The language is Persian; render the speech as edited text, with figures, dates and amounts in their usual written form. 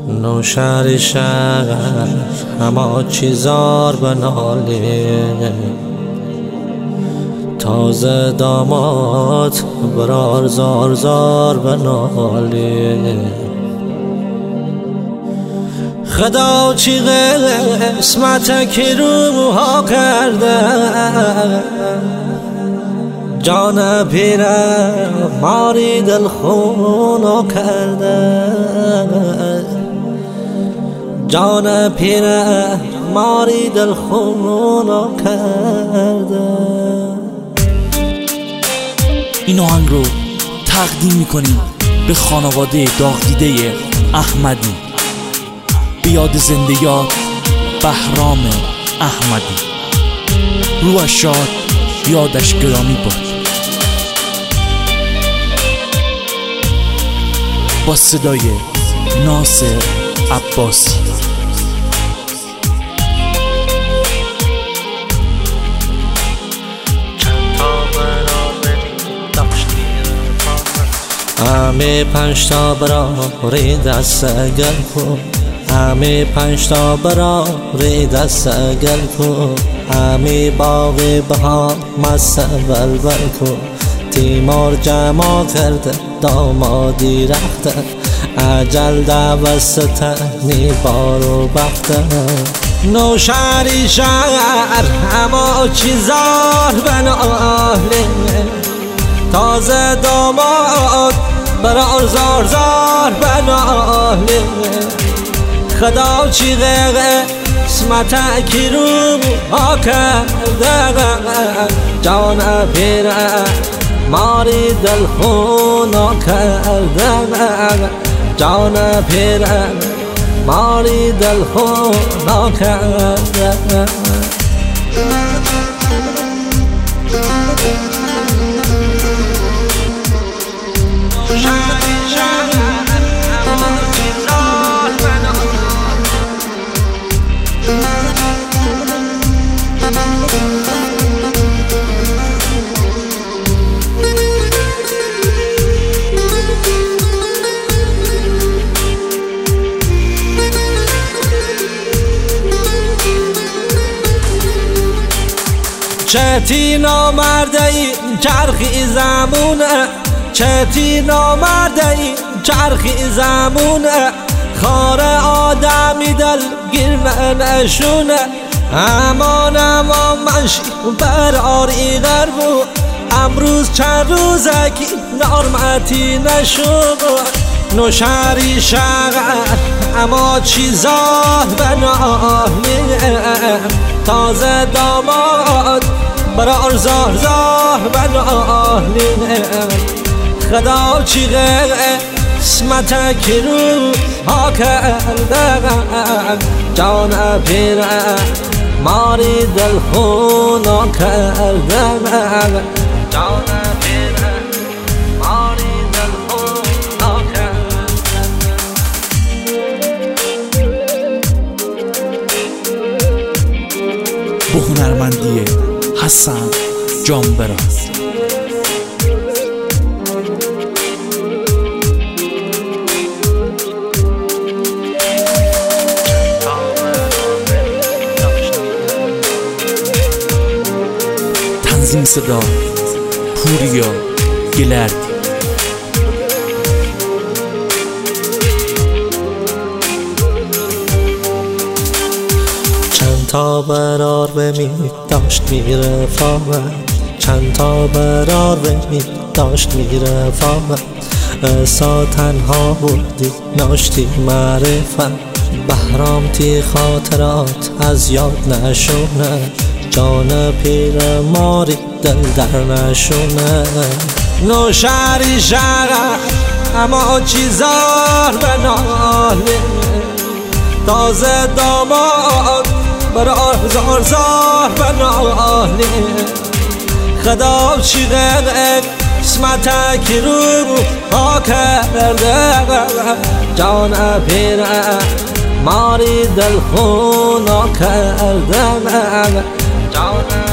نوشهر شهر همه چیزار بناله، تازه داماد برار زار زار بناله. خدا چی قسمت که روها کرده، جان پیره ماری دل خونو کرده، جان پیره ماری دل خونو کرده. این آهنگ رو تقدیم میکنیم به خانواده داغ دیده احمدی، به یاد زنده یاد بهرام احمدی. روحش شاد، یادش گرامی باد. با صدای ناصر عباسی. همه 5 تا براری دست گل کن، همه 5 تا براری دست گل کن، همه باغ بهار مست بلبل کن. تیمار جمع کرده دامادی رخته، اجل دوسته نی بارو بخته. نوشهری شهر همه چیزار بناله، تازه داماد برار زار زار بناله. خدا چی قسمت کی رو ها کرده، جان پیره ماری دل خونا کرده، جان پیره ماری دل خونا کرده. چتی نامرده این چرخی زمونه، چتی نامرده این چرخی زمونه. خار آدمی دل گیر نشونه، امان امان منشی براری غربو. امروز چند روزه که نارمتی نشد. نوشهری شهر اما چیزا بناله، تازه داماد برار زار زار بناله. خدا چی قسمت که رو ها کرده، جان پیره ماری دل خونا کرده، جان پیره ماری دل خونا کرده. با هنرمندی حسن جانبراز. تنظیم صدا پوریا گلردی. چند تا برار بمی داشت میره فامد، چند تا برار بمی داشت میره فامد. اسا تنها بودی ناشتی معرفت، بهرام تی خاطرات از یاد نشونه. جان پیر ماری دل در نشونه. نوشهری شهر اما چیزار بناله، تازه داماد برار زار زار بناله. خدا چی قسمت کی رو ها کرده، جان پیره ماری دل خونا کرده، جان